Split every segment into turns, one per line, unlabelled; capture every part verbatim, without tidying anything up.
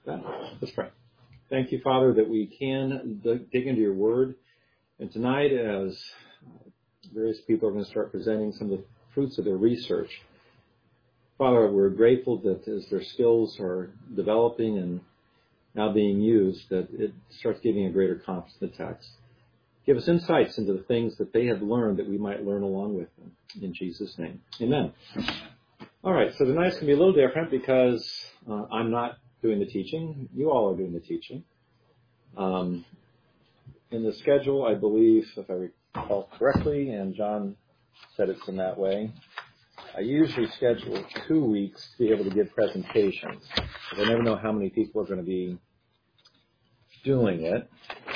Let's pray. Thank you, Father, that we can dig into your word. And tonight, as various people are going to start presenting some of the fruits of their research, Father, we're grateful that as their skills are developing and now being used, that it starts giving a greater confidence in the text. Give us insights into the things that they have learned that we might learn along with them. In Jesus' name, amen. All right, so tonight's going to be a little different because uh, I'm not doing the teaching. You all are doing the teaching. Um, in the schedule, I believe, if I recall correctly, and John said it's in that way, I usually schedule two weeks to be able to give presentations. I never know how many people are going to be doing it.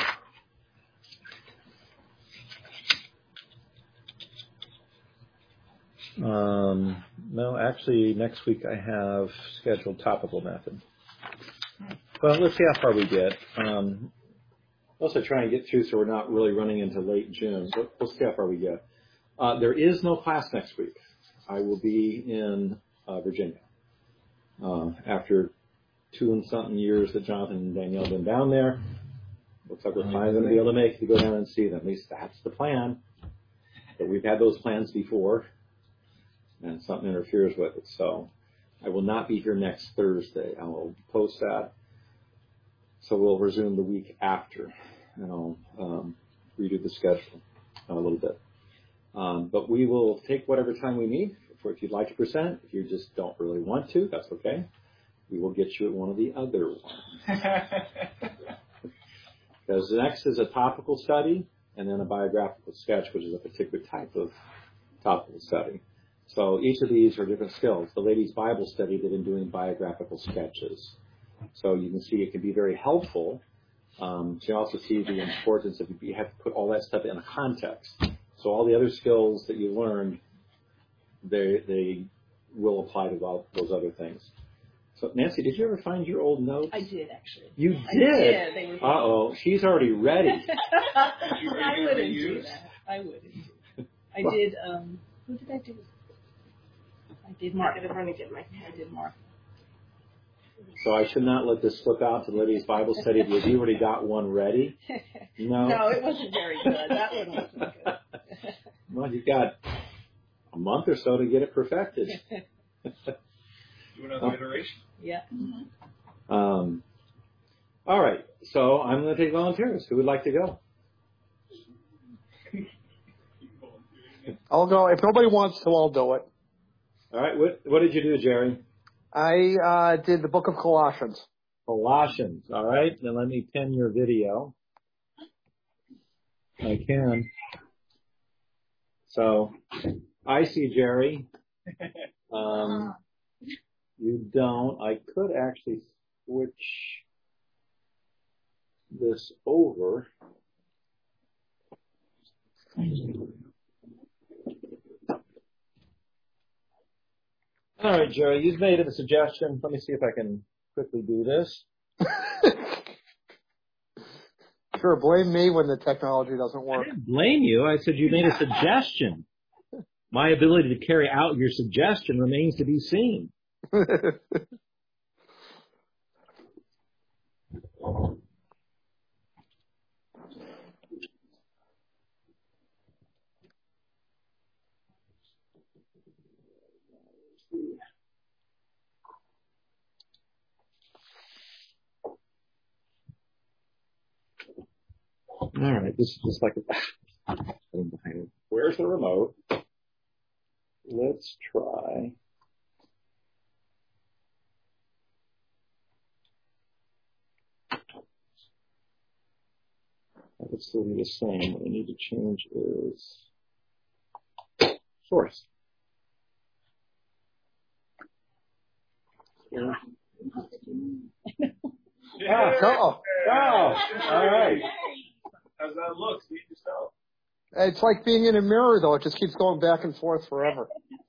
Um, no, actually, next week I have scheduled topical method. Well, let's see how far we get. Um, also try and get through so we're not really running into late June. But we'll see how far we get. Uh, there is no class next week. I will be in uh, Virginia. Uh, after two and something years that Jonathan and Danielle have been down there, looks like we're finally going to be able to make it to go down and see them. At least that's the plan. But we've had those plans before, and something interferes with it. So I will not be here next Thursday. I will post that. So we'll resume the week after, and I'll um, redo the schedule a little bit. Um, but we will take whatever time we need. For if you'd like to present, if you just don't really want to, that's okay. We will get you at one of the other ones. Because next is a topical study, and then a biographical sketch, which is a particular type of topical study. So each of these are different skills. The ladies' Bible study, they've been doing biographical sketches. So you can see it can be very helpful. Um, you also see the importance of you have to put all that stuff in a context. So all the other skills that you learned, they they will apply to all those other things. So Nancy, did you ever find your old notes?
I did, actually.
You
I
did?
did.
Uh-oh, she's already ready.
I wouldn't do that. I wouldn't do that. I
Well,
did, um, who did I do? I did Mark.
I did get my
I did Mark.
So I should not let this slip out to the ladies' Bible study because you already got one ready. No.
No, it wasn't very good. That one wasn't good.
Well, you've got a month or so to get it perfected.
Do another oh. iteration.
Yeah. Mm-hmm.
Um, all right. So I'm going to take volunteers. Who would like to go?
I'll go. If nobody wants to, I'll do it.
All right. What What did you do, Jerry?
I uh, did the book of Colossians.
Colossians. All right. Then let me pin your video. I can. So I see Jerry. Um, you don't. I could actually switch this over. All right, Jerry, you've made a suggestion. Let me see if I can quickly do this.
Sure, blame me when the technology doesn't work.
I didn't blame you. I said you made a suggestion. My ability to carry out your suggestion remains to be seen. All right, this is just like a... Where's the remote? Let's try. That would still be the same. What I need to change is source. Yeah.
Yeah.
Oh.
Oh. All right.
How's that look? See it yourself.
It's like being in a mirror, though. It just keeps going back and forth forever.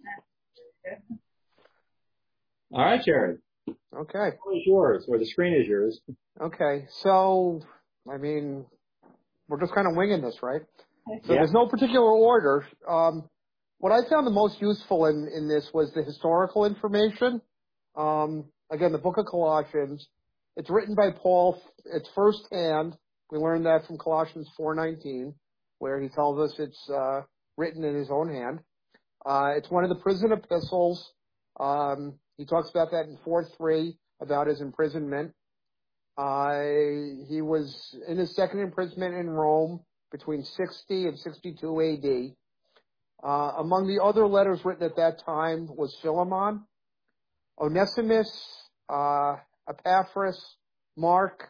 All right, Jared.
Okay.
What is yours? Or the screen is yours.
Okay. So, I mean, we're just kind of winging this, right? So
Yeah.
there's no particular order. Um, what I found the most useful in, in this was the historical information. Um, again, the book of Colossians. it's written by Paul. It's firsthand. We learned that from Colossians four nineteen, where he tells us it's uh, written in his own hand. Uh, it's one of the prison epistles. Um, he talks about that in four three, about his imprisonment. Uh, he was in his second imprisonment in Rome between sixty and sixty-two A D. Uh, among the other letters written at that time was Philemon, Onesimus, uh, Epaphras, Mark,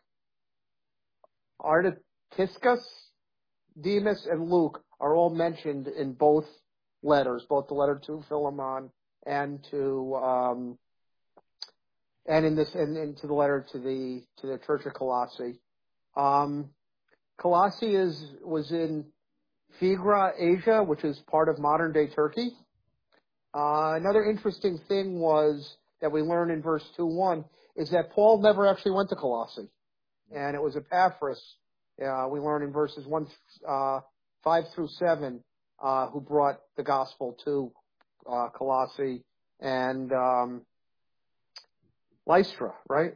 Artisticus, Demas, and Luke are all mentioned in both letters, both the letter to Philemon and to um, and in this and into the letter to the to the Church of Colossae. Um, Colossae is was in Phrygia, Asia, which is part of modern day Turkey. Uh, another interesting thing was that we learn in verse two one is that Paul never actually went to Colossae, and it was Epaphras. Uh, we learn in verses one, uh, five through seven, uh, who brought the gospel to uh, Colossae and um, Lystra, right?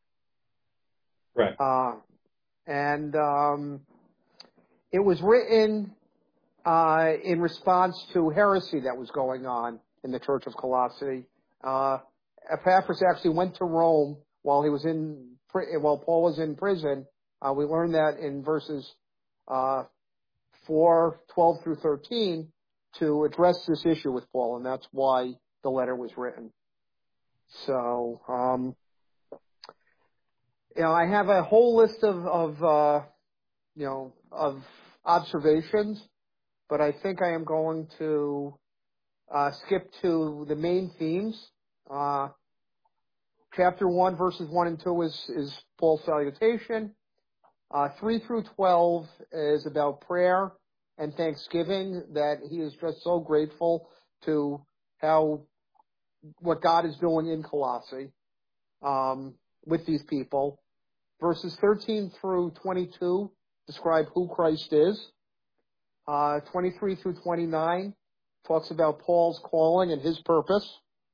Right.
Uh, and um, it was written uh, in response to heresy that was going on in the Church of Colossae. Uh, Epaphras actually went to Rome while he was in while Paul was in prison. Uh, we learned that in verses uh, four, twelve through thirteen to address this issue with Paul, and that's why the letter was written. So, um, you know, I have a whole list of, of uh, you know, of observations, but I think I am going to uh, skip to the main themes. Uh, chapter one, verses one and two is, is Paul's salutation. Uh, three through twelve is about prayer and thanksgiving, that he is just so grateful to how, what God is doing in Colossae, um, with these people. Verses thirteen through twenty-two describe who Christ is. Uh, twenty-three through twenty-nine talks about Paul's calling and his purpose.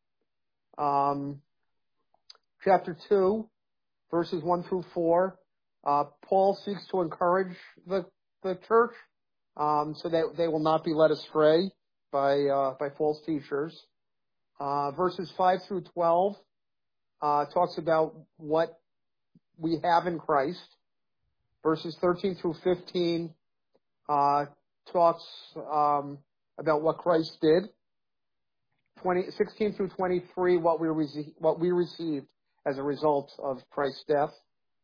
Um, chapter two, verses one through four, uh, Paul seeks to encourage the, the church, um, so that they will not be led astray by, uh, by false teachers. Uh, verses five through twelve, uh, talks about what we have in Christ. Verses thirteen through fifteen, uh, talks, um, about what Christ did. twenty, sixteen through twenty-three, what we, rece- what we received as a result of Christ's death.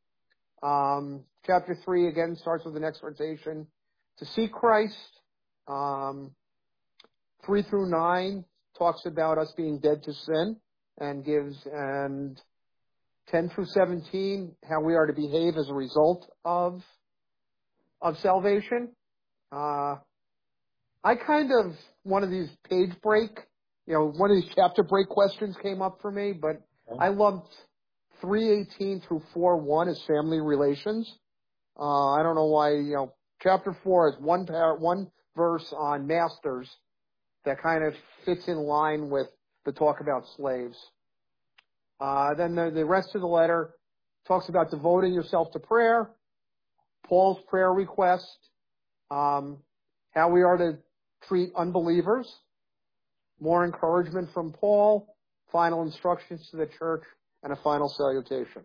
Um, chapter three again starts with an exhortation to seek Christ. Um, three through nine talks about us being dead to sin, and gives, and ten through seventeen, how we are to behave as a result of, of salvation. Uh, I kind of, one of these page break, you know, one of these chapter break questions came up for me, but I lumped three eighteen through four one as family relations. Uh, I don't know why, you know, chapter four is one par- one verse on masters that kind of fits in line with the talk about slaves. Uh, then the, the rest of the letter talks about devoting yourself to prayer, Paul's prayer request, um, how we are to treat unbelievers, more encouragement from Paul, final instructions to the church, and a final salutation.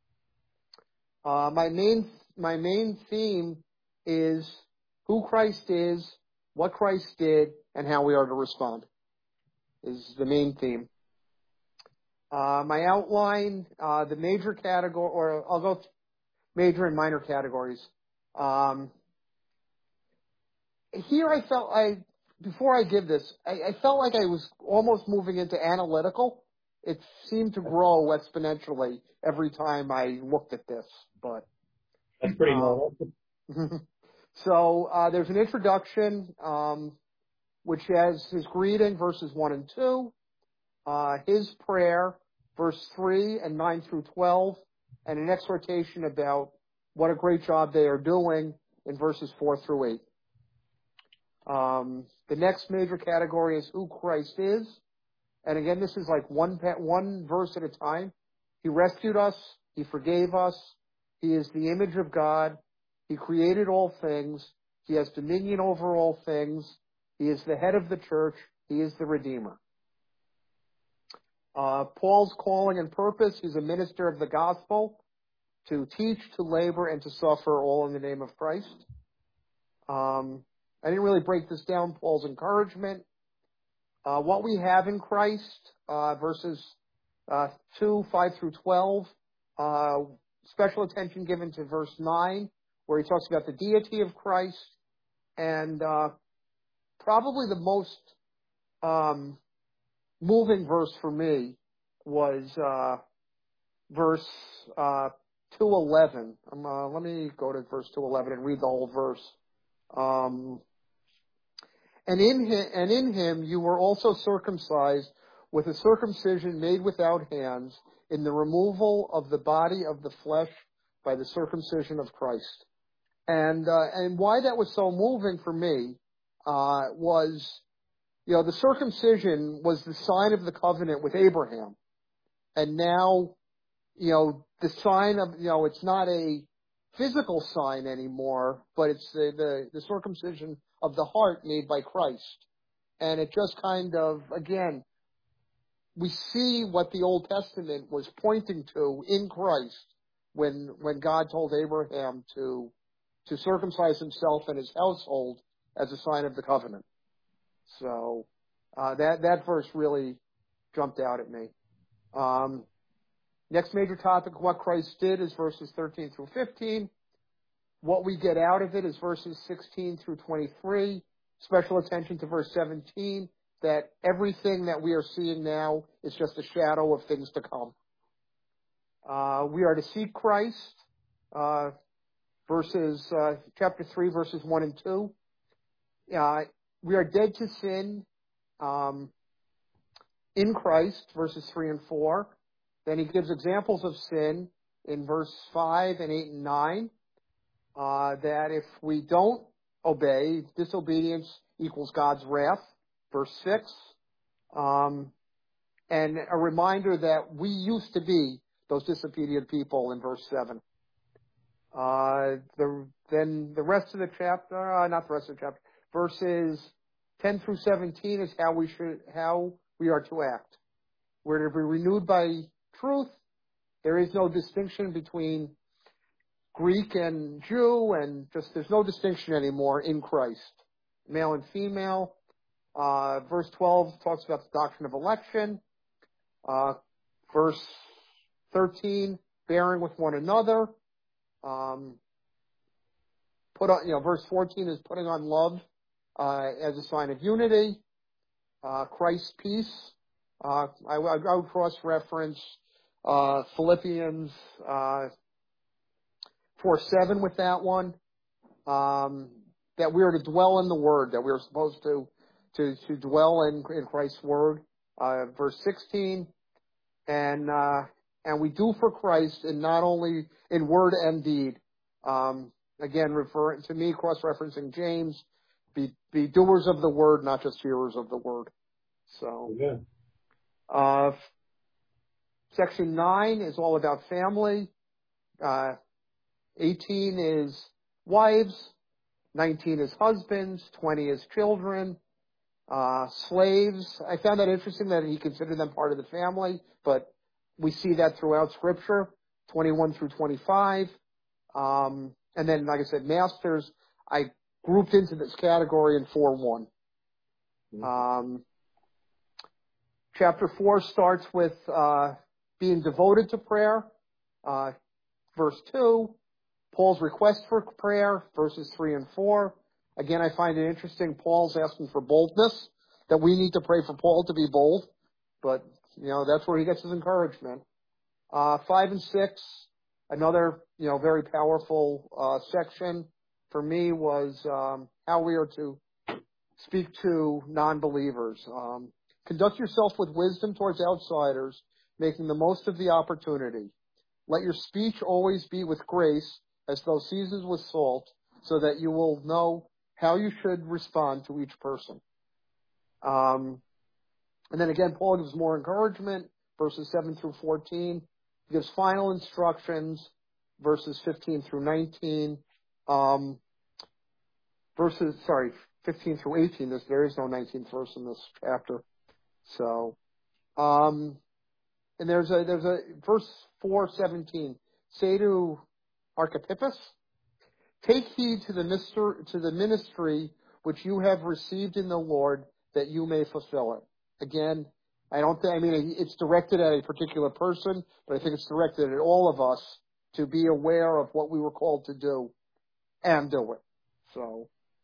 Uh, my main, my main theme is who Christ is, what Christ did, and how we are to respond is the main theme. Uh, my outline, uh, the major category, or I'll go th- major and minor categories. Um, here I felt I, before I give this, I, I felt like I was almost moving into analytical. It seemed to grow exponentially every time I looked at this, but.
That's pretty normal.
Um, so, uh, there's an introduction, um, which has his greeting, verses one and two, uh, his prayer, verse three and nine through twelve, and an exhortation about what a great job they are doing in verses four through eight. Um, the next major category is who Christ is. And again, this is like one, one verse at a time. He rescued us. He forgave us. He is the image of God. He created all things. He has dominion over all things. He is the head of the church. He is the Redeemer. Uh, Paul's calling and purpose, he's a minister of the gospel, to teach, to labor, and to suffer, all in the name of Christ. Um, I didn't really break this down, Paul's encouragement. Uh, what we have in Christ, uh, verses uh, two, five through twelve, uh, special attention given to verse nine, where he talks about the deity of Christ, and uh, probably the most um, moving verse for me was uh, verse uh, two eleven. Um, uh, let me go to verse two eleven and read the whole verse. Um, and in him, and in him you were also circumcised with a circumcision made without hands, in the removal of the body of the flesh by the circumcision of Christ. And uh, and why that was so moving for me uh, was, you know, the circumcision was the sign of the covenant with Abraham, and now, you know, the sign of, you know, it's not a physical sign anymore, but it's the, the, the circumcision of the heart made by Christ. And it just kind of, again, we see what the Old Testament was pointing to in Christ when, when God told Abraham to, to circumcise himself and his household as a sign of the covenant. So, uh, that, that verse really jumped out at me. Um, Next major topic, what Christ did, is verses thirteen through fifteen. What we get out of it is verses sixteen through twenty-three. Special attention to verse seventeen, that everything that we are seeing now is just a shadow of things to come. Uh, we are to seek Christ, uh, verses, uh, chapter three, verses one and two. Uh, we are dead to sin, um, in Christ, verses three and four. Then he gives examples of sin in verse five and eight and nine, uh, that if we don't obey, disobedience equals God's wrath, verse six, um, and a reminder that we used to be those disobedient people in verse seven. Uh, the, then the rest of the chapter, uh, not the rest of the chapter, verses ten through seventeen is how we should, how we are to act. We're to be renewed by truth. There is no distinction between Greek and Jew, and just there's no distinction anymore in Christ. Male and female. Uh, verse twelve talks about the doctrine of election. Uh, verse thirteen, bearing with one another. Um, put on, you know, verse fourteen is putting on love uh, as a sign of unity. Uh, Christ's peace. Uh, I, I would cross-reference uh, Philippians uh, four seven with that one. Um, that we are to dwell in the Word, that we are supposed to to, to dwell in, in Christ's Word. Uh, verse sixteen, and uh, and we do for Christ, and not only in word and deed. Um, again, referring to me, cross-referencing James, be be doers of the Word, not just hearers of the Word. So.
Yeah.
Uh, section nine is all about family. Uh, eighteen is wives. nineteen is husbands. twenty is children. Uh, slaves. I found that interesting that he considered them part of the family, but we see that throughout Scripture. twenty-one through twenty-five. Um, and then, like I said, masters, I grouped into this category in four one. Mm-hmm. Um, Chapter four starts with uh, being devoted to prayer. Uh, verse two, Paul's request for prayer, verses three and four. Again, I find it interesting. Paul's asking for boldness, that we need to pray for Paul to be bold. But, you know, that's where he gets his encouragement. Uh, five and six, another, you know, very powerful uh, section for me was um, how we are to speak to non-believers. Um, Conduct yourself with wisdom towards outsiders, making the most of the opportunity. Let your speech always be with grace, as though seasoned with salt, so that you will know how you should respond to each person. Um, and then again, Paul gives more encouragement, verses seven through fourteen. gives final instructions, verses fifteen through nineteen. Um, verses, sorry, fifteen through eighteen. There's, there is no nineteenth verse in this chapter. So, um, and there's a, there's a, verse four seventeen. Say to Archippus, take heed to the mister, to the ministry which you have received in the Lord, that you may fulfill it. Again, I don't think, I mean, it's directed at a particular person, but I think it's directed at all of us to be aware of what we were called to do and do it. So,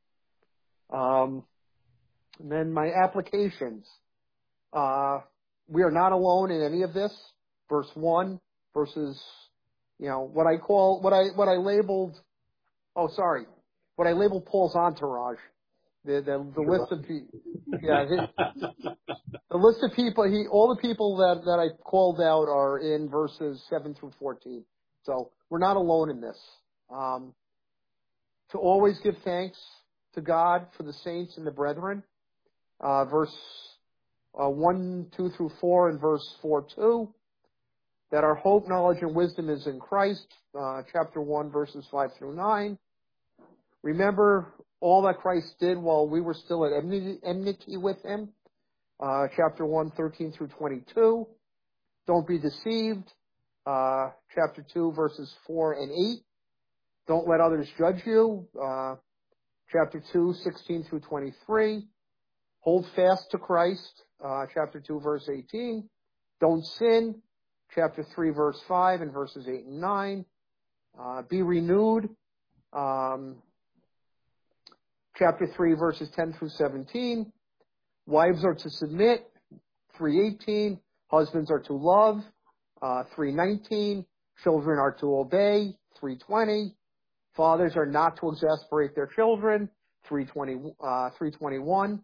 um, and then my applications. Uh, we are not alone in any of this. Verse one, verses, you know, what I call, what I, what I labeled, oh, sorry, what I labeled Paul's entourage. The, the, the list of people, yeah, his, the list of people, he, all the people that, that I called out are in verses seven through fourteen. So we're not alone in this. Um, to always give thanks to God for the saints and the brethren. Uh, verse uh, one, two through four, and verse four, two. That our hope, knowledge, and wisdom is in Christ. Uh, chapter one, verses five through nine. Remember all that Christ did while we were still at enmity, enmity with him. Uh, chapter one, thirteen through twenty-two. Don't be deceived. Uh, chapter two, verses four and eight. Don't let others judge you. Uh, chapter two, sixteen through twenty-three. Hold fast to Christ. Uh, chapter two, verse eighteen. Don't sin. Chapter three, verse five, and verses eight and nine. Uh, be renewed. Um, chapter three, verses ten through seventeen. Wives are to submit. three eighteen. Husbands are to love. Uh, three nineteen. Children are to obey. three twenty. Fathers are not to exasperate their children. three twenty, uh, three twenty-one.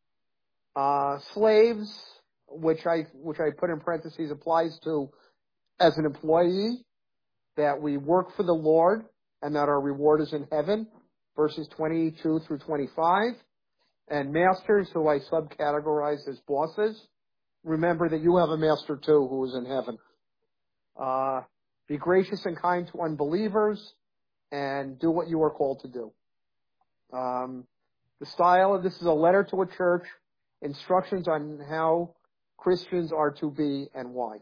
Uh, slaves, which I, which I put in parentheses, applies to as an employee, that we work for the Lord and that our reward is in heaven. Verses twenty-two through twenty-five. And masters, who I subcategorize as bosses, remember that you have a master too who is in heaven. Uh, be gracious and kind to unbelievers, and do what you are called to do. Um, the style of this is a letter to a church, instructions on how Christians are to be and why.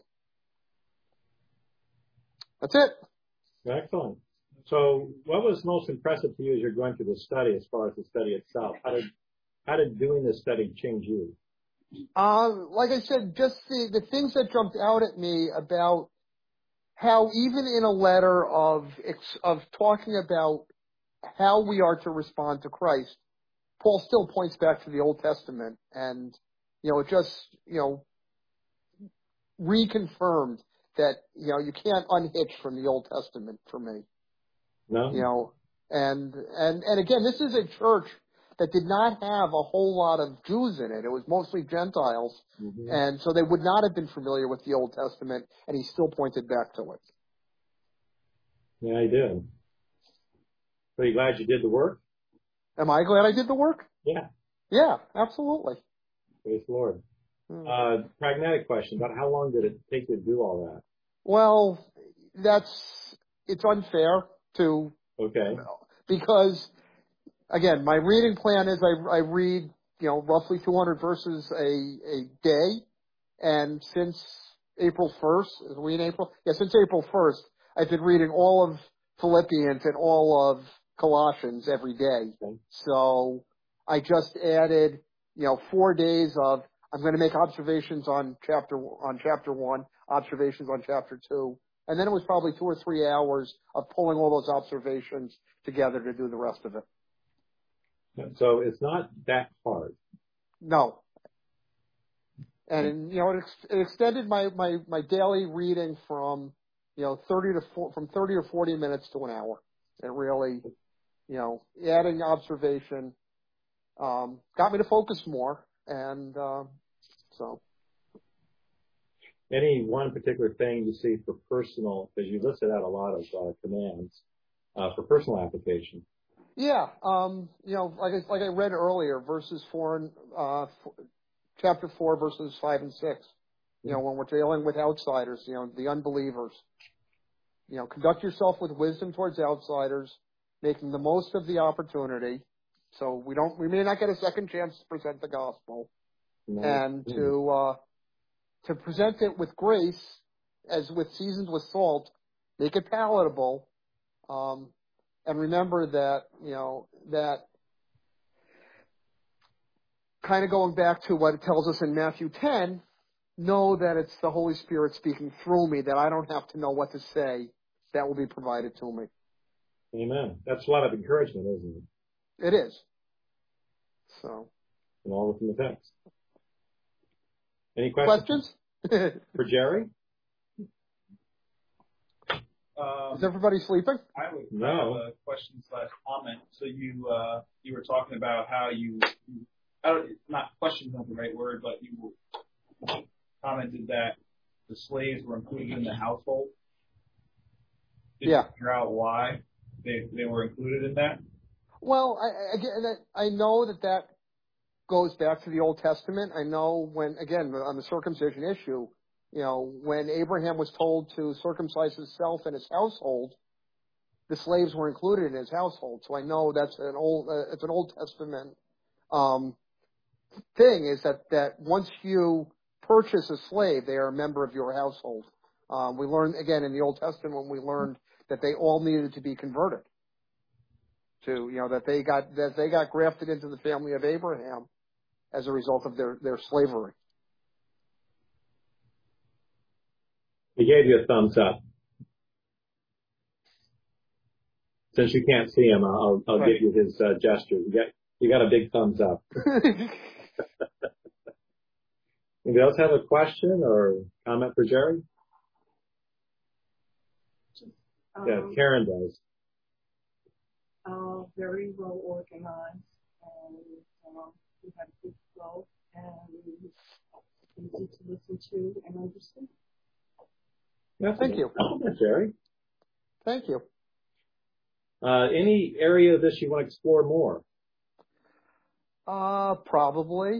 That's it.
Excellent. So what was most impressive to you as you're going through the study, as far as the study itself? How did, how did doing this study change you?
Uh, like I said, just the, the things that jumped out at me about how even in a letter of, of talking about how we are to respond to Christ, Paul still points back to the Old Testament, and, you know, it just, you know, reconfirmed that, you know, you can't unhitch from the Old Testament for me.
No?
You know, and, and, and again, this is a church that did not have a whole lot of Jews in it. It was mostly Gentiles.
Mm-hmm.
And so they would not have been familiar with the Old Testament, and he still pointed back to it.
Yeah, I did. Are you glad you did the work?
Am I glad I did the work?
Yeah.
Yeah, absolutely.
Praise the Lord.
Hmm.
Uh, pragmatic question, about how long did it take you to do all that?
Well, that's, it's unfair to,
Okay.
because, again, my reading plan is I, I read, you know, roughly two hundred verses a, a day, and since April first, is we in April? Yeah, since April first, I've been reading all of Philippians and all of Colossians every day.
Okay.
So I just added, you know, four days of, I'm going to make observations on chapter, on chapter one, observations on chapter two, and then it was probably two or three hours of pulling all those observations together to do the rest of it.
So it's not that hard.
No. And, you know, it, ex- it extended my, my, my daily reading from, you know, thirty to four, from thirty or forty minutes to an hour. It really, you know, adding observation, um, got me to focus more. And, um, so.
Any one particular thing you see for personal, because you listed out a lot of uh, commands, uh, for personal application?
Yeah, um, you know, like I, like I read earlier, verses four and, uh, f- chapter four, verses five and six. You know, when we're dealing with outsiders, you know, the unbelievers. You know, conduct yourself with wisdom towards outsiders, making the most of the opportunity. So we don't, we may not get a second chance to present the gospel,
No.
and to uh, to present it with grace, as with seasoned with salt, make it palatable, um, and remember that you know that. Kind of going back to what it tells us in Matthew ten, know that it's the Holy Spirit speaking through me, that I don't have to know what to say, that will be provided to me.
Amen. That's a lot of encouragement, isn't it?
It is. So.
And all within the text. Any questions?
Questions?
For Jerry?
Um,
Is everybody sleeping?
I would
No.
have a question slash comment. So you uh, you were talking about how you, you I don't, not question is not the right word, but you commented that the slaves were included in the household. Did
Yeah.
you figure out why they they were included in that?
Well, I, again, I know that that goes back to the Old Testament. I know when, again, on the circumcision issue, you know, when Abraham was told to circumcise himself and his household, the slaves were included in his household. So I know that's an old, uh, it's an Old Testament um, thing. Is that that once you purchase a slave, they are a member of your household. Um, we learned again in the Old Testament when we learned that they all needed to be converted. To you know that they got that they got grafted into the family of Abraham as a result of their their slavery.
He gave you a thumbs up. Since you can't see him, I'll, I'll
Right.
give you his uh, gesture. You got, you got a big thumbs up. Anybody else have a question or comment for Jerry?
Um,
Yeah, Karen does.
uh, very well organized, and um, we had a good flow, and easy to listen to and understand.
That's
Thank
a
you.
compliment, Jerry.
Thank you.
Uh, any area of this you want to explore more?
Uh, probably.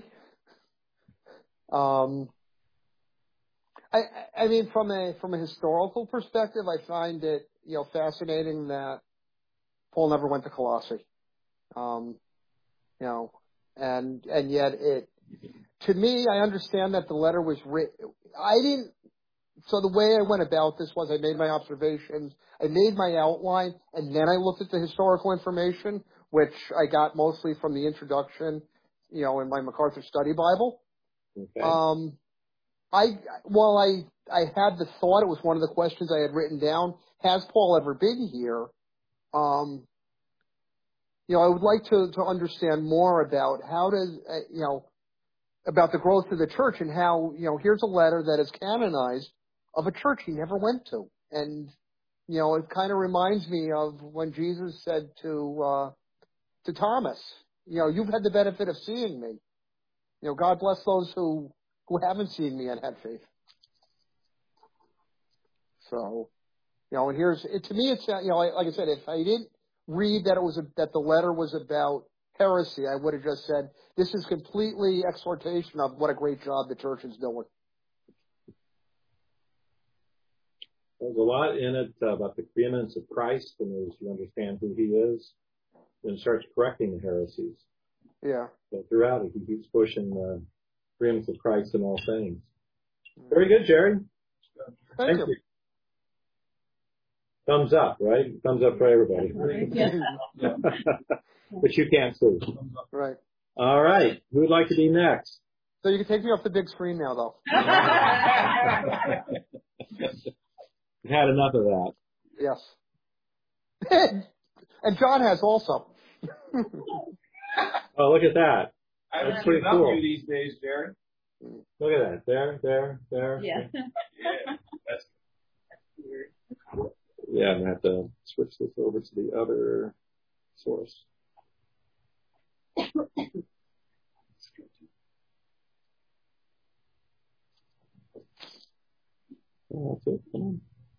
Um, I, I mean, from a from a historical perspective, I find it you know fascinating that Paul never went to Colossae. Um, you know, and and yet it to me, I understand that the letter was written. I didn't. So the way I went about this was I made my observations, I made my outline, and then I looked at the historical information, which I got mostly from the introduction, you know, in my MacArthur Study Bible.
Okay.
Um, I, while I, I had the thought, it was one of the questions I had written down, has Paul ever been here? Um, you know, I would like to, to understand more about how does, uh, you know, about the growth of the church and how, you know, here's a letter that is canonized of a church he never went to. And, you know, it kind of reminds me of when Jesus said to, uh, to Thomas, you know, you've had the benefit of seeing me. You know, God bless those who, who haven't seen me and had faith. So, you know, and here's, it, to me, it's, you know, like I said, if I didn't read that it was, a, that the letter was about heresy, I would have just said, this is completely exhortation of what a great job the church is doing.
There's a lot in it uh, about the preeminence of Christ, and as you understand who he is, then starts correcting the heresies.
Yeah.
So throughout it, he keeps pushing the preeminence of Christ in all things. Very good, Jerry.
Thank,
Thank
you.
you. Thumbs up, right? Thumbs up for everybody.
Yes.
But you can't see.
Right.
All right. Who would like to be next?
So you can take me off the big screen now, though.
I've had enough of that.
Yes. And John has also.
Oh, look at that.
I
That's
haven't
pretty
seen
cool.
you these days, Jerry.
Look at that. There, there, there.
Yeah.
Yeah, that's
Weird.
Yeah, I'm going to have to switch this over to the other source. Oh, that's it. Come on.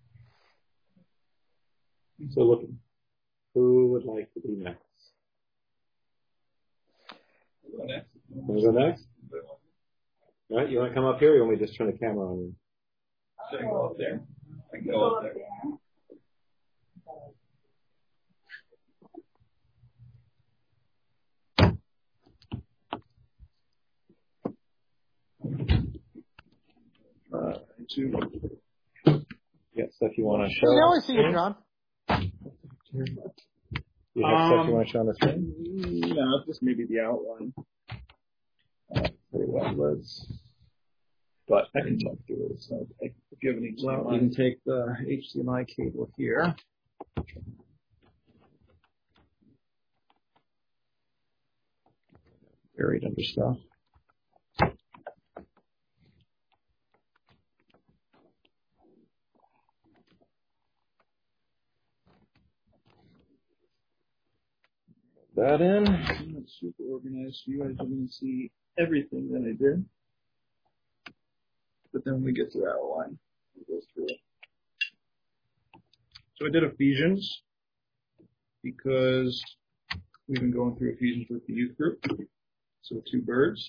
So look, who would like to be next?
next.
Want to go next? All right, you want to come up here, or you want me to just turn the camera on you?
Should I go up there? I can
Go
go up
up
there.
there.
Uh, two.
You got stuff you want to
Hey,
show?
now I see you, John.
You have stuff
Um,
you want to show on the screen?
No, just maybe the outline. Uh, pretty well, let's. But I can talk through it. So if you have an H D M I,
Well, you can take the H D M I cable here. Buried under stuff. That in.
I'm not super organized. You guys are going to see everything that I did. But then when we get to the outline, we'll go through it. So I did Ephesians because we've been going through Ephesians with the youth group. So two birds.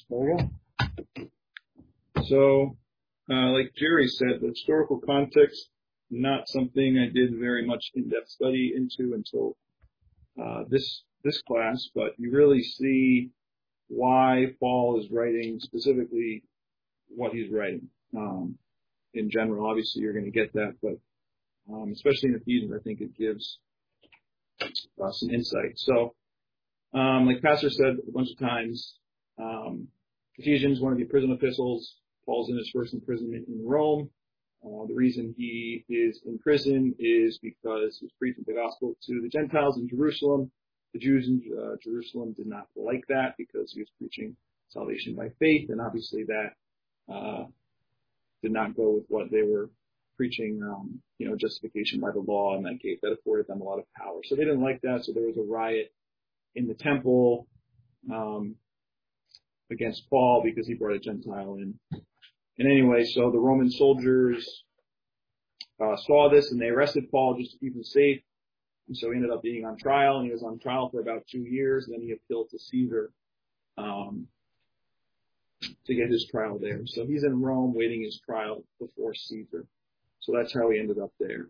So, uh, like Jerry said, the historical context, not something I did very much in-depth study into until uh, this this class, but you really see why Paul is writing specifically what he's writing. Um, in general, obviously you're going to get that, but um, especially in Ephesians, I think it gives uh, some insight. So, um, like Pastor said a bunch of times, um, Ephesians, one of the prison epistles. Paul's in his first imprisonment in Rome. Uh, the reason he is in prison is because he's preaching the gospel to the Gentiles in Jerusalem. The Jews in uh, Jerusalem did not like that because he was preaching salvation by faith, and obviously that uh, did not go with what they were preaching, um, you know, justification by the law, and that gave that afforded them a lot of power. So they didn't like that. So there was a riot in the temple um, against Paul because he brought a Gentile in. And anyway, so the Roman soldiers uh, saw this and they arrested Paul just to keep him safe. And so he ended up being on trial, and he was on trial for about two years. And then he appealed to Caesar um, to get his trial there. So he's in Rome waiting his trial before Caesar. So that's how he ended up there.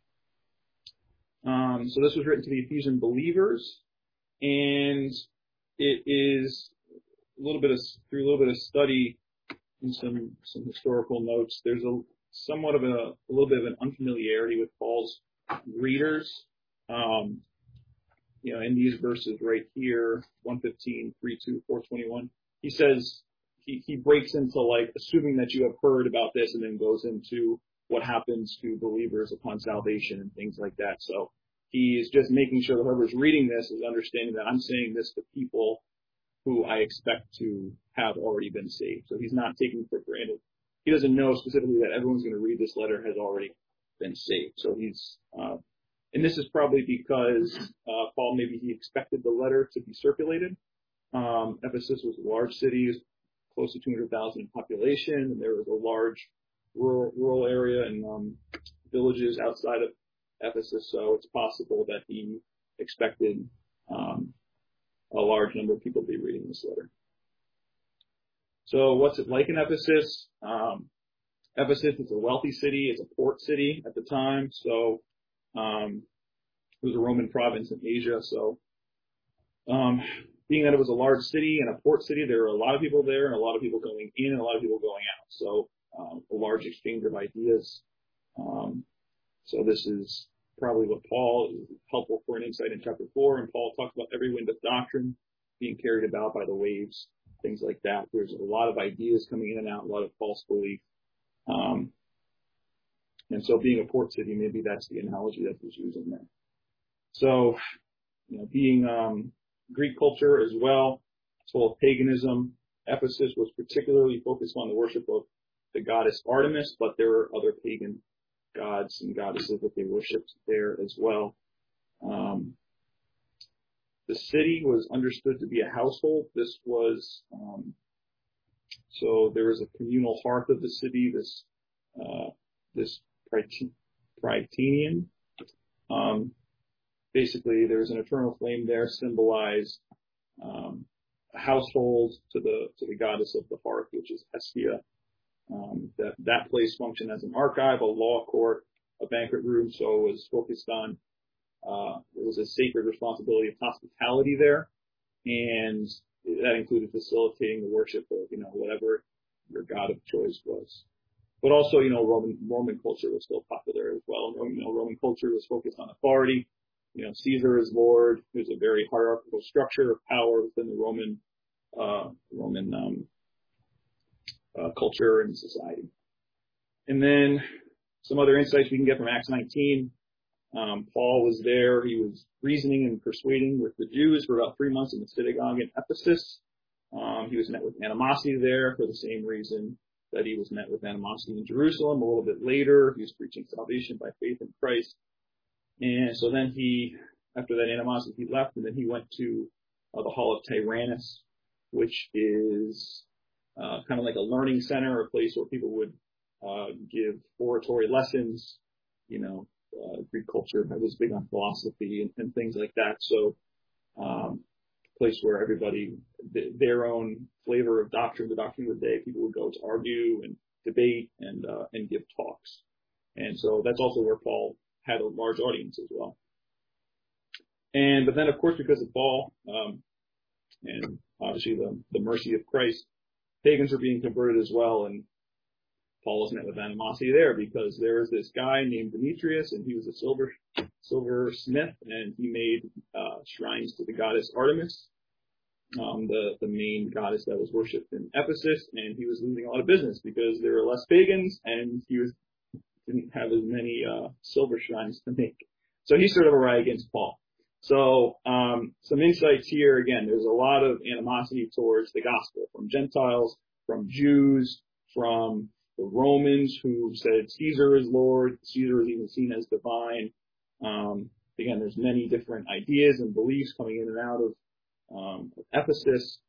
Um, so this was written to the Ephesian believers, and it is a little bit of through a little bit of study and some some historical notes. There's a somewhat of a, a little bit of an unfamiliarity with Paul's readers. Um, you know, in these verses right here, one fifteen, three two, four twenty-one, he says, he, he breaks into like assuming that you have heard about this, and then goes into what happens to believers upon salvation and things like that. So he is just making sure that whoever's reading this is understanding that I'm saying this to people who I expect to have already been saved. So he's not taking for granted. He doesn't know specifically that everyone's going to read this letter has already been saved. So he's, uh, and this is probably because uh, Paul, maybe he expected the letter to be circulated. Um, Ephesus was a large city, close to two hundred thousand in population, and there was a large rural, rural area and um, villages outside of Ephesus. So it's possible that he expected um, a large number of people to be reading this letter. So what's it like in Ephesus? Um, Ephesus is a wealthy city. It's a port city at the time. So um, it was a Roman province in Asia. So um, being that it was a large city and a port city, there were a lot of people there and a lot of people going in and a lot of people going out. So um, a large exchange of ideas. Um, so this is probably what Paul is helpful for an insight in chapter four. And Paul talks about every wind of doctrine being carried about by the waves, things like that. There's a lot of ideas coming in and out, a lot of false belief. Um, and so being a port city, maybe that's the analogy that he's using there. So, you know, being um, Greek culture as well, as well as paganism, Ephesus was particularly focused on the worship of the goddess Artemis, but there were other pagan gods and goddesses that they worshipped there as well. Um, the city was understood to be a household. This was, um, so there was a communal hearth of the city, this, uh, this Prytaneum. Um, basically, there was an eternal flame there, symbolized, um,
household to the to the goddess of the hearth, which is Hestia. Um, that that place functioned as an archive, a law court, a banquet room. So it was focused on uh, it was a sacred responsibility of hospitality there, and that included facilitating the worship of you know whatever your god of choice was. But also, you know, Roman Roman culture was still popular as well. You know, Roman culture was focused on authority. You know, Caesar is Lord. There's a very hierarchical structure of power within the Roman uh, Roman um, uh, culture and society. And then some other insights we can get from Acts nineteen. Um, Paul was there. He was reasoning and persuading with the Jews for about three months in the synagogue in Ephesus. Um, he was met with animosity there for the same reason that he was met with animosity in Jerusalem. A little bit later, he was preaching salvation by faith in Christ. And so then he, after that animosity, he left, and then he went to uh, the Hall of Tyrannus, which is uh, kind of like a learning center, a place where people would uh, give oratory lessons. You know, uh, Greek culture was big on philosophy and, and things like that. So, um, place where everybody, th- their own flavor of doctrine, the doctrine of the day, people would go to argue and debate and uh, and give talks. And so that's also where Paul had a large audience as well. And but then, of course, because of Paul um, and obviously the, the mercy of Christ, pagans are being converted as well. And Paul was met with animosity there because there was this guy named Demetrius, and he was a silver silversmith, and he made uh, shrines to the goddess Artemis, um, the the main goddess that was worshipped in Ephesus, and he was losing a lot of business because there were less pagans, and he was didn't have as many uh, silver shrines to make. So he sort of arrived against Paul. So um, some insights here. Again, there's a lot of animosity towards the gospel from Gentiles, from Jews, from the Romans who said Caesar is Lord. Caesar is even seen as divine. Um, again, there's many different ideas and beliefs coming in and out of, um, of Ephesus.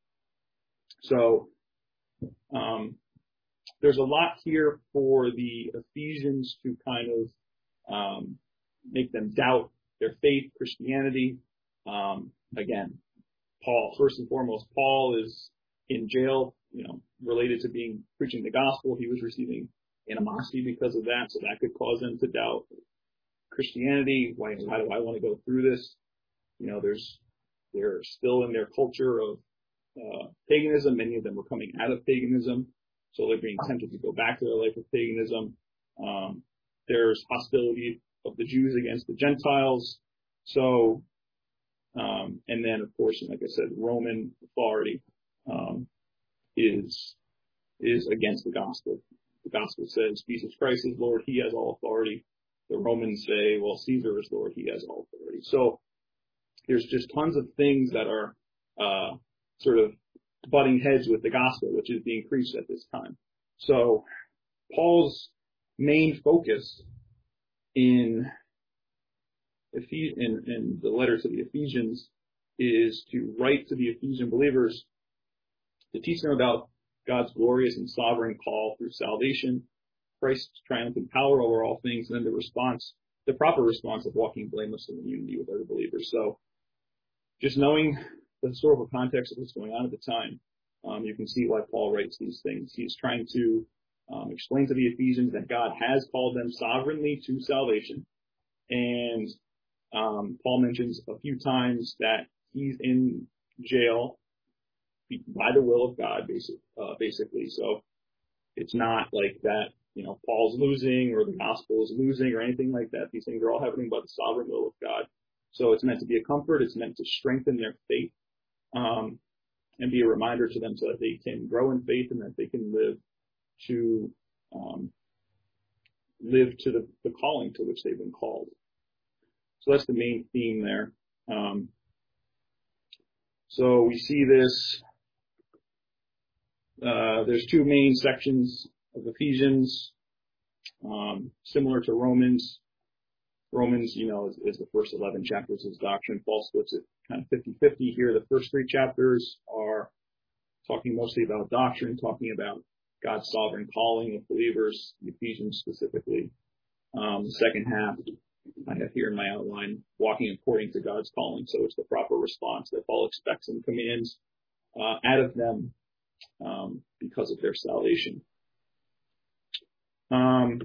So um, there's a lot here for the Ephesians to kind of um, make them doubt their faith, Christianity. Um, again, Paul, first and foremost, Paul is in jail, you know, related to being preaching the gospel. He was receiving animosity because of that, so that could cause them to doubt Christianity. Why, why do I want to go through this? You know, there's they're still in their culture of uh, paganism. Many of them were coming out of paganism, so they're being tempted to go back to their life of paganism. Um, there's hostility of the Jews against the Gentiles. So, um, and then of course, like I said, Roman authority um, is is against the gospel. The gospel says Jesus Christ is Lord; He has all authority. The Romans say, well, Caesar is Lord; He has all authority. So there's just tons of things that are uh, sort of butting heads with the gospel, which is being preached at this time. So Paul's main focus in Ephes- in, in the letter to the Ephesians is to write to the Ephesian believers to teach them about God's glorious and sovereign call through salvation, Christ's triumphant power over all things, and then the response, the proper response of walking blameless in unity with other believers. So just knowing the historical context of what's going on at the time, um, you can see why Paul writes these things. He's trying to um, explain to the Ephesians that God has called them sovereignly to salvation. And um, Paul mentions a few times that he's in jail by the will of God, basic, uh, basically. So it's not like that, you know, Paul's losing or the gospel is losing or anything like that. These things are all happening by the sovereign will of God. So it's meant to be a comfort. It's meant to strengthen their faith, um, and be a reminder to them so that they can grow in faith and that they can live to, um, live to the, the calling to which they've been called. So that's the main theme there. Um, so we see this. Uh, there's two main sections of Ephesians, um, similar to Romans. Romans, you know, is, is the first eleven chapters is doctrine. Paul splits it kind of fifty-fifty here. The first three chapters are talking mostly about doctrine, talking about God's sovereign calling of believers, Ephesians specifically. Um, the second half, I have here in my outline, walking according to God's calling. So it's the proper response that Paul expects and commands uh, out of them um, because of their salvation. Um,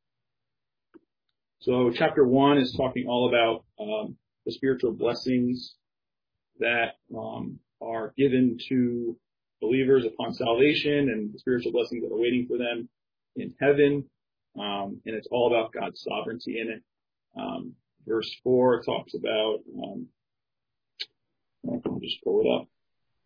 so chapter one is talking all about um, the spiritual blessings that um, are given to believers upon salvation and the spiritual blessings that are waiting for them in heaven. Um, and it's all about God's sovereignty in it. Um, verse four talks about, um, I'll just pull it up.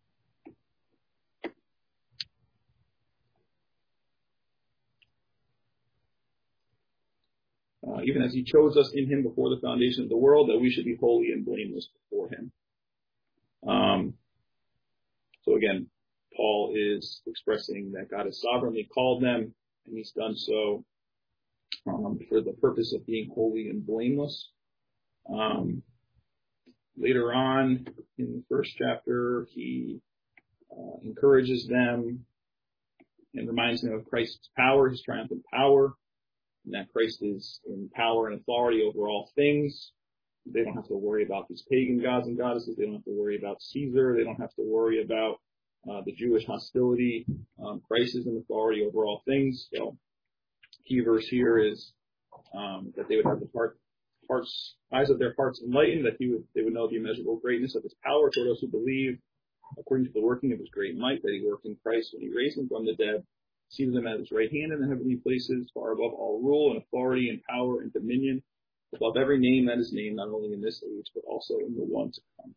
Uh, even as he chose us in him before the foundation of the world, that we should be holy and blameless before him. Um, so again, Paul is expressing that God has sovereignly called them, and he's done so um, for the purpose of being holy and blameless. Um, later on in the first chapter, he uh, encourages them and reminds them of Christ's power, his triumphant power, and that Christ is in power and authority over all things. They don't have to worry about these pagan gods and goddesses. They don't have to worry about Caesar. They don't have to worry about uh, the Jewish hostility. Um, Christ is in authority over all things. So, key verse here is um, that they would have the heart, hearts, eyes of their hearts enlightened, that he would, they would know the immeasurable greatness of his power toward those who believe, according to the working of his great might, that he worked in Christ when he raised him from the dead, seated him at his right hand in the heavenly places, far above all rule and authority and power and dominion, above every name that is named, not only in this age, but also in the one to come.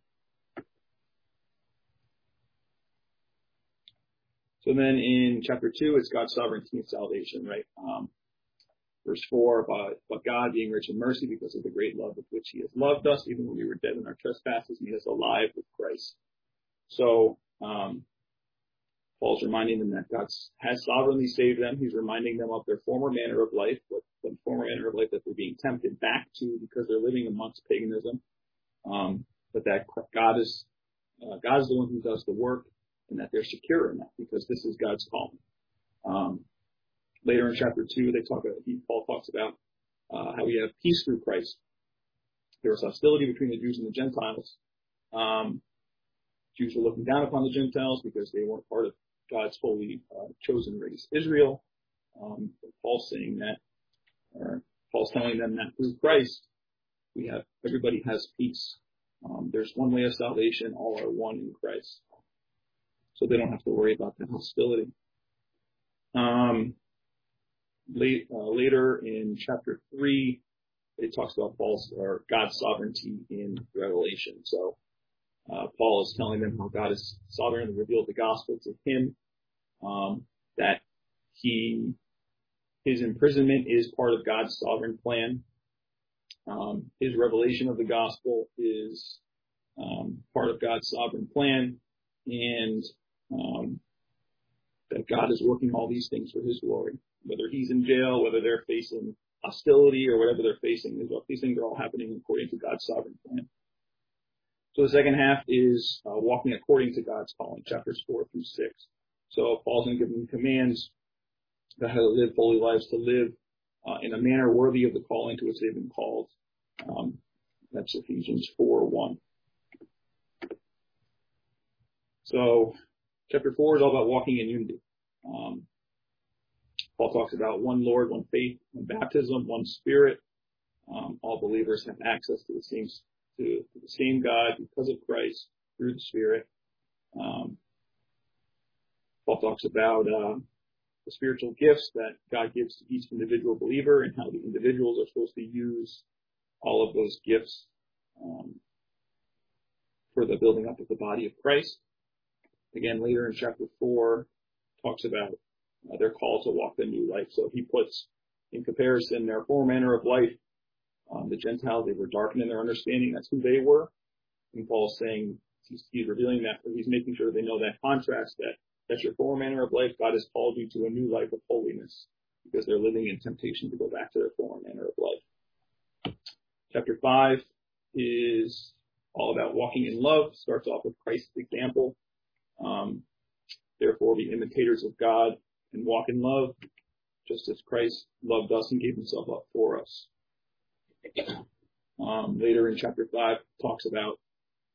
So then in chapter two, it's God's sovereignty and salvation, right? Um, verse four, but, but God, being rich in mercy because of the great love with which he has loved us, even when we were dead in our trespasses, made us alive with Christ. So, um, Paul's reminding them that God has sovereignly saved them. He's reminding them of their former manner of life, the former manner of life that they're being tempted back to because they're living amongst paganism. Um, but that God is, uh, God is the one who does the work, and that they're secure in that because this is God's calling. Um, later in chapter two, they talk about, Paul talks about uh, how we have peace through Christ. There was hostility between the Jews and the Gentiles. Um, Jews were looking down upon the Gentiles because they weren't part of God's holy uh, chosen race, Israel. Um, Paul's saying that, or Paul's telling them that through Christ, we have, everybody has peace. Um, there's one way of salvation, all are one in Christ. So they don't have to worry about that hostility. Um, late, uh, later in chapter three, it talks about Paul's, or God's sovereignty in Revelation. So, Uh, Paul is telling them how God has sovereignly revealed the gospel to him, um, that he, his imprisonment is part of God's sovereign plan. Um, his revelation of the gospel is um, part of God's sovereign plan, and um, that God is working all these things for his glory. Whether he's in jail, whether they're facing hostility, or whatever they're facing, these things are all happening according to God's sovereign plan. So the second half is uh, walking according to God's calling, chapters four through six. So Paul's going to give them commands about how to live holy lives, to live uh, in a manner worthy of the calling to which they've been called. Um, that's Ephesians four one. So chapter four is all about walking in unity. Um, Paul talks about one Lord, one faith, one baptism, one Spirit. Um, all believers have access to the same To, to the same God because of Christ through the Spirit. Um, Paul talks about uh, the spiritual gifts that God gives to each individual believer and how the individuals are supposed to use all of those gifts um, for the building up of the body of Christ. Again, later in chapter four, talks about uh, their call to walk the new life. So he puts in comparison their former manner of life. Um, the Gentiles, they were darkened in their understanding. That's who they were. And Paul's saying, he's, he's revealing that, he's making sure they know that contrast, that that's your former manner of life. God has called you to a new life of holiness because they're living in temptation to go back to their former manner of life. Chapter five is all about walking in love. Starts off with Christ's example. Um, therefore, be imitators of God and walk in love, just as Christ loved us and gave himself up for us. Um, later in chapter five, talks about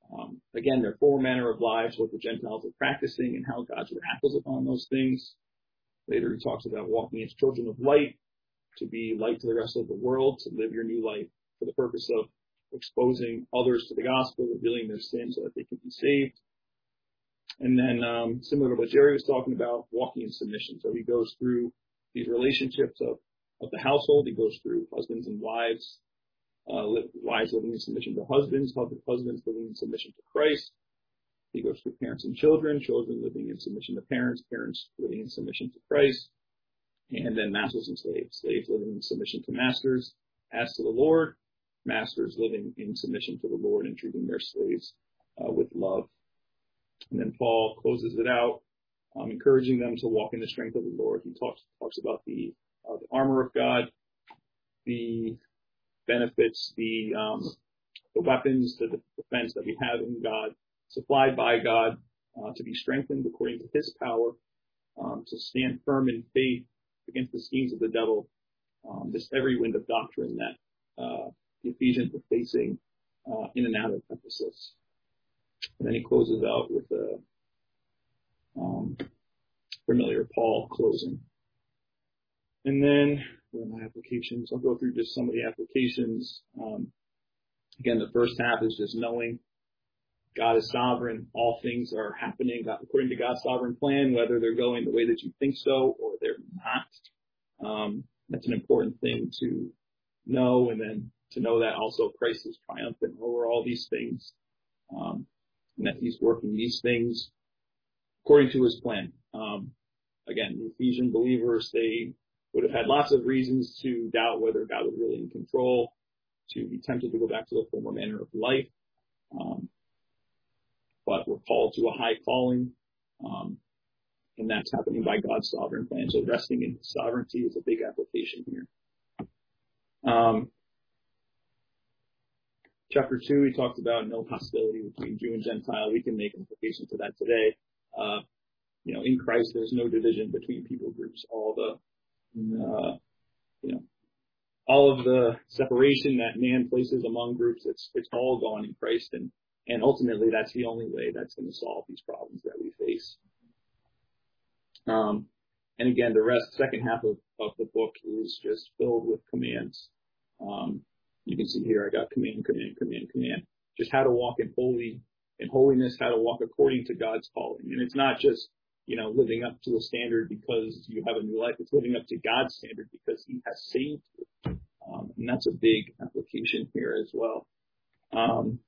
Um, again, their former manner of lives, what the Gentiles are practicing, and how God's wrath is upon those things. Later, he talks about walking as children of light, to be light to the rest of the world, to live your new life for the purpose of exposing others to the gospel, revealing their sins so that they can be saved. And then, um, similar to what Jerry was talking about, walking in submission. So he goes through these relationships of, of the household. He goes through husbands and wives, uh, li- wives living in submission to husbands, husbands living in submission to Christ. He goes through parents and children, children living in submission to parents, parents living in submission to Christ. And then masters and slaves, slaves living in submission to masters as to the Lord, masters living in submission to the Lord and treating their slaves uh, with love. And then Paul closes it out, um, encouraging them to walk in the strength of the Lord. He talks talks about the, uh, the armor of God, the benefits, the um, the weapons, the defense that we have in God, supplied by God, uh, to be strengthened according to His power, um, to stand firm in faith against the schemes of the devil. Um, this every wind of doctrine that uh, the Ephesians were facing uh, in and out of Ephesus. And then he closes out with a um, familiar Paul closing. And then, what are my applications? I'll go through just some of the applications. Um, again, the first half is just knowing God is sovereign. All things are happening according to God's sovereign plan, whether they're going the way that you think so or they're not. Um, that's an important thing to know, and then to know that also Christ is triumphant over all these things. Um, and that he's working these things according to his plan. Um, again, the Ephesian believers, they would have had lots of reasons to doubt whether God was really in control, to be tempted to go back to the former manner of life. Um, but we're called to a high calling, um, and that's happening by God's sovereign plan. So resting in his sovereignty is a big application here. Um, Chapter two, he talks about no hostility between Jew and Gentile. We can make implications to that today. Uh, you know, in Christ, there's no division between people groups. All the, uh, you know, all of the separation that man places among groups, it's it's all gone in Christ, and and ultimately, that's the only way that's going to solve these problems that we face. Um, and again, the rest, second half of, of the book is just filled with commands. Um, You can see here, I got command, command, command, command. Just how to walk in holy, in holiness, how to walk according to God's calling. And it's not just, you know, living up to a standard because you have a new life. It's living up to God's standard because he has saved you. Um, and that's a big application here as well. Um,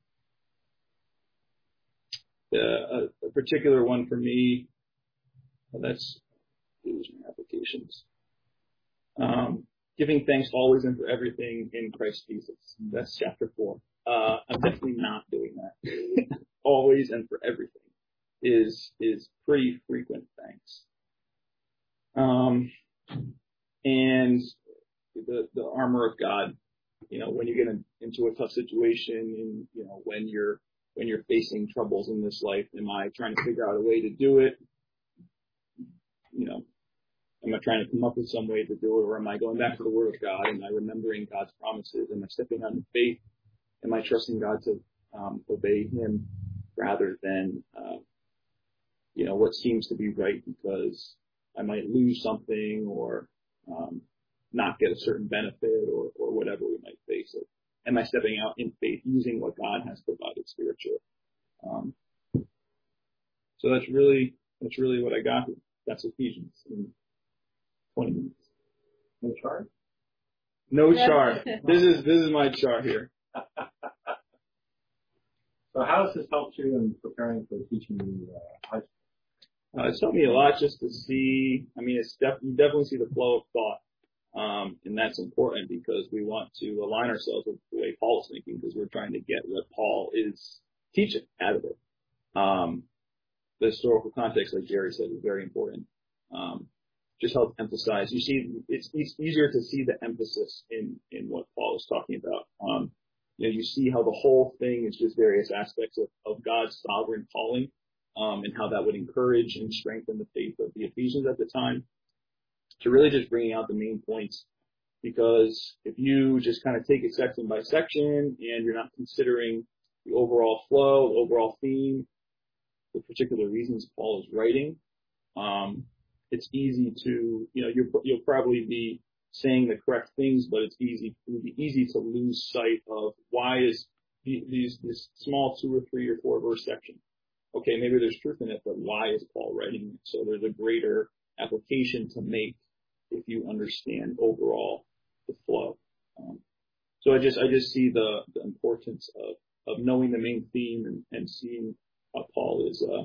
the, a, a particular one for me, well, that's, these are my applications. Um, Giving thanks always and for everything in Christ Jesus. That's chapter four. Uh, I'm definitely not doing that. Always and for everything is, is pretty frequent thanks. Um, and the, the armor of God, you know, when you get in, into a tough situation and, you know, when you're, when you're facing troubles in this life, am I trying to figure out a way to do it? You know, am I trying to come up with some way to do it, or am I going back to the Word of God? Am I remembering God's promises? Am I stepping out in faith? Am I trusting God to um, obey Him rather than, uh, you know, what seems to be right because I might lose something or um, not get a certain benefit or, or whatever we might face it? Am I stepping out in faith using what God has provided spiritually? Um, so that's really that's really what I got here. That's Ephesians. And, twenty minutes.
No chart?
No chart. This is this is my chart here.
So how has this helped you in preparing for teaching the uh, high school?
Uh, it's helped me a lot just to see. I mean, it's def- you definitely see the flow of thought, um, and that's important because we want to align ourselves with the way Paul is thinking because we're trying to get what Paul is teaching out of it. Um, the historical context, like Jerry said, is very important. Um, just help emphasize. You see, it's, it's easier to see the emphasis in, in what Paul is talking about. Um, you know, you see how the whole thing is just various aspects of, of God's sovereign calling, um, and how that would encourage and strengthen the faith of the Ephesians at the time. To really just bringing out the main points, because if you just kind of take it section by section and you're not considering, the overall flow, the overall theme, the particular reasons Paul is writing. Um, it's easy to, you know, you're, you'll probably be saying the correct things, but it's easy, it would be easy to lose sight of why is the, these, this small two or three or four verse section. Okay, maybe there's truth in it, but why is Paul writing it? So there's a greater application to make if you understand overall the flow. Um, so I just, I just see the, the importance of, of knowing the main theme and, and seeing how Paul is, uh,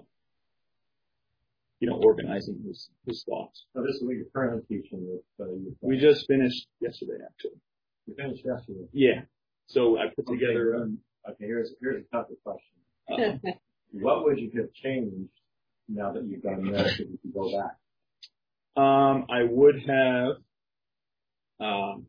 you know, organizing his, his thoughts.
So this is what you're currently teaching with, uh, your
We just finished yesterday, actually.
You finished yesterday.
Yeah. So I put
Okay,
together,
um, okay, here's, here's a tougher question.
uh,
What would you have changed now that you've done this if you could go back?
um, I would have, um,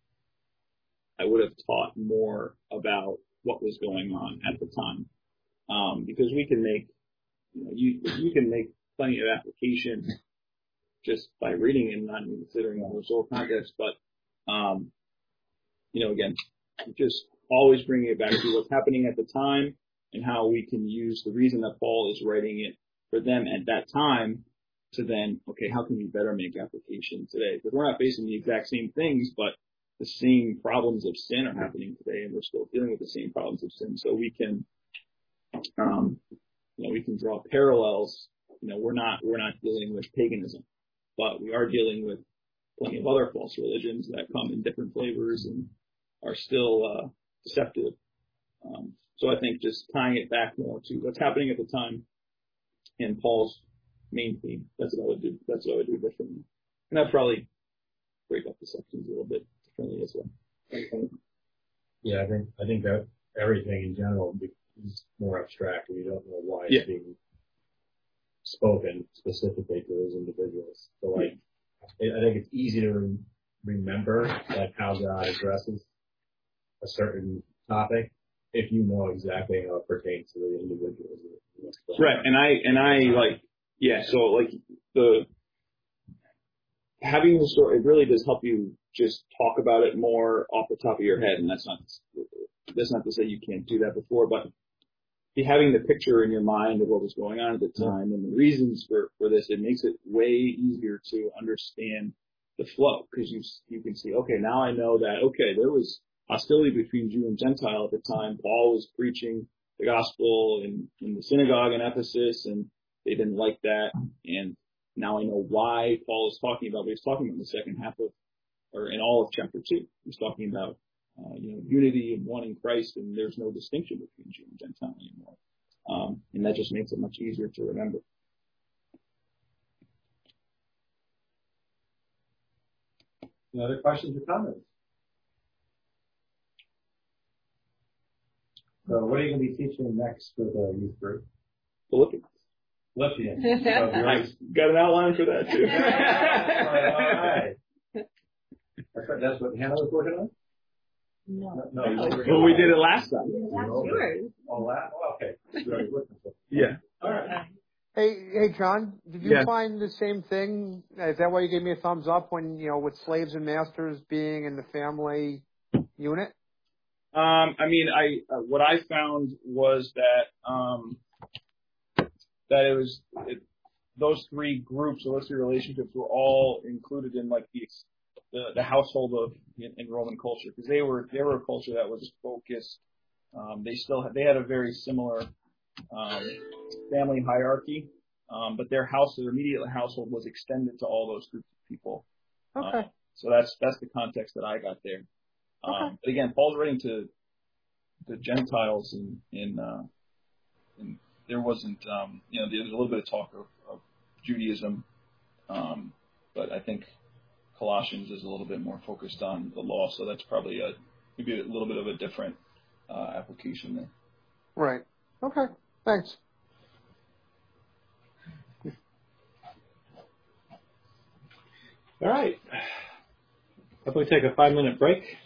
I would have taught more about what was going on at the time. Um, because we can make, you know, you, you can make plenty of application just by reading and not even considering the historical context. But, um, you know, again, just always bringing it back to what's happening at the time and how we can use the reason that Paul is writing it for them at that time to then, okay, how can we better make application today? Because we're not facing the exact same things, but the same problems of sin are happening today, and we're still dealing with the same problems of sin. So we can, um, you know, we can draw parallels. You know, we're not, we're not dealing with paganism, but we are dealing with plenty of other false religions that come in different flavors and are still, uh, deceptive. Um, so I think just tying it back more to what's happening at the time and Paul's main theme. That's what I would do. That's what I would do differently. And I'd probably break up the sections a little bit differently as well.
Yeah, I think, I think that everything in general is more abstract and you don't know why
Yeah.
it's being spoken specifically to those individuals. So like, I think it's easy to re- remember like how God addresses a certain topic if you know exactly how it pertains to the individuals.
Right. And I, and I like, yeah, so like the, having the story, it really does help you just talk about it more off the top of your head. And that's not, that's not to say you can't do that before, but having the picture in your mind of what was going on at the time and the reasons for, for this, it makes it way easier to understand the flow because you, you can see, okay, now I know that, okay, there was hostility between Jew and Gentile at the time. Paul was preaching the gospel in, in the synagogue in Ephesus and they didn't like that. And now I know why Paul is talking about what he's talking about in the second half of, or in all of chapter two. He's talking about, uh, you know, unity and one in Christ, and there's no distinction between Jew and Gentile anymore. Um, and that just makes it much easier to remember.
Any other questions or comments? So what are you going to be teaching next for the youth group?
Philippians.
Philippians.
I got an outline for that too.
All right. That's what, that's what Hannah was working on?
No.
No, you were working
Well,
on
we did it last time.
That's yours.
Oh, that? Oh, okay. You already worked on it.
Yeah.
All right.
Hey, hey, John, did you
Yeah.
find the same thing? Is that why you gave me a thumbs up when, you know, with slaves and masters being in the family unit?
Um, I mean, I, uh, what I found was that, um, that it was, it, those three groups or those three relationships were all included in like the, the, the household of, in, in Roman culture, because they were, they were a culture that was focused, um, they still had, they had a very similar, um, family hierarchy, um, but their house, their immediate household was extended to all those groups of people.
Okay.
Uh, so that's, that's the context that I got there. Um,
Okay.
but again, Paul's writing to the Gentiles in, in, uh, in there wasn't, um, you know, there was a little bit of talk of, of Judaism, um, but I think Colossians is a little bit more focused on the law, so that's probably a, maybe a little bit of a different, uh, application there.
Right. Okay. Thanks.
All right. How about we take a five minute break?